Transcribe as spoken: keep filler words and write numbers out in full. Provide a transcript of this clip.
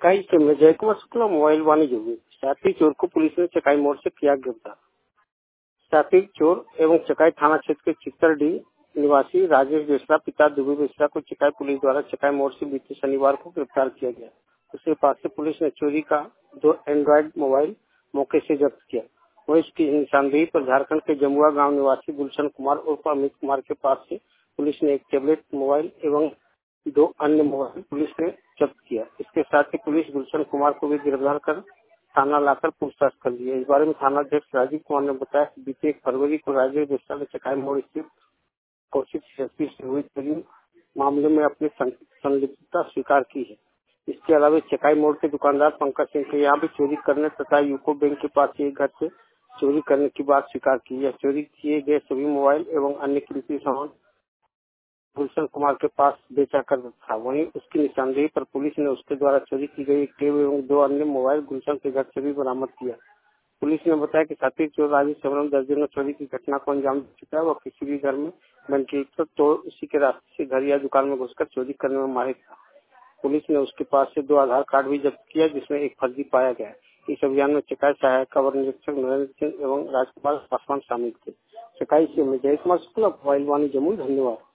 चकाई से में जयकुमार शुक्ला मोबाइल वाणिज्य हुए। साथी चोर को पुलिस ने चकाई मोड़ से किया गिरफ्तार। साथी चोर एवं चकाई थाना क्षेत्र के चित्तरडी निवासी राजेश बेसरा पिता दुबे बेसरा को चकाई पुलिस द्वारा चकाई मोड़ से बीते शनिवार को गिरफ्तार किया गया। उसके पास से पुलिस ने चोरी का दो एंड्रॉइड मोबाइल मौके से जब्त किया। वही इसकी निशानदेही पर झारखंड के जमुआ गांव निवासी गुलशन कुमार उर्फ अमित कुमार के पास से पुलिस ने एक टैबलेट मोबाइल एवं दो अन्य मोबाइल पुलिस ने जब्त किया। इसके साथ ही पुलिस गुलशन कुमार को भी गिरफ्तार कर थाना लाकर पूछताछ कर लिया। इस बारे में थाना अध्यक्ष राजीव कुमार ने बताया कि बीते एक फरवरी को राजेश बेसरा ने चकाई मोड़ स्थित कौशिक सीएसपी से हुई चोरी मामले में अपनी संलिप्तता स्वीकार की है। इसके अलावा चकाई मोड़ के दुकानदार पंकज सिंह के यहाँ भी चोरी करने तथा यूको बैंक के पास एक घर से चोरी करने की बात स्वीकार की है। चोरी किए गए सभी मोबाइल एवं अन्य कीमती सामान गुलशन कुमार के पास बेचा कर था। वहीं उसकी निशानदेही पर पुलिस ने उसके द्वारा चोरी की गई एक टेब एवं दो अन्य मोबाइल गुलशन के घर से भी बरामद किया। पुलिस ने बताया कि साथी चोर राजेश सबरम दर्जनों चोरी की घटना को अंजाम दे चुका है। वह किसी भी घर में बंकी तो उसी के रास्ते से घर या दुकान में घुसकर चोरी करने में माहिर था। पुलिस ने उसके पास से दो आधार कार्ड भी जब्त किया जिसमें एक फर्जी पाया गया। इस अभियान में चकाई सहायक वर निरीक्षक नरेंद्र सिंह एवं राजकुमार पासवान शामिल थे। चकाई से जयकुमार शुक्ला मोबाइल वाणी जमुई। धन्यवाद।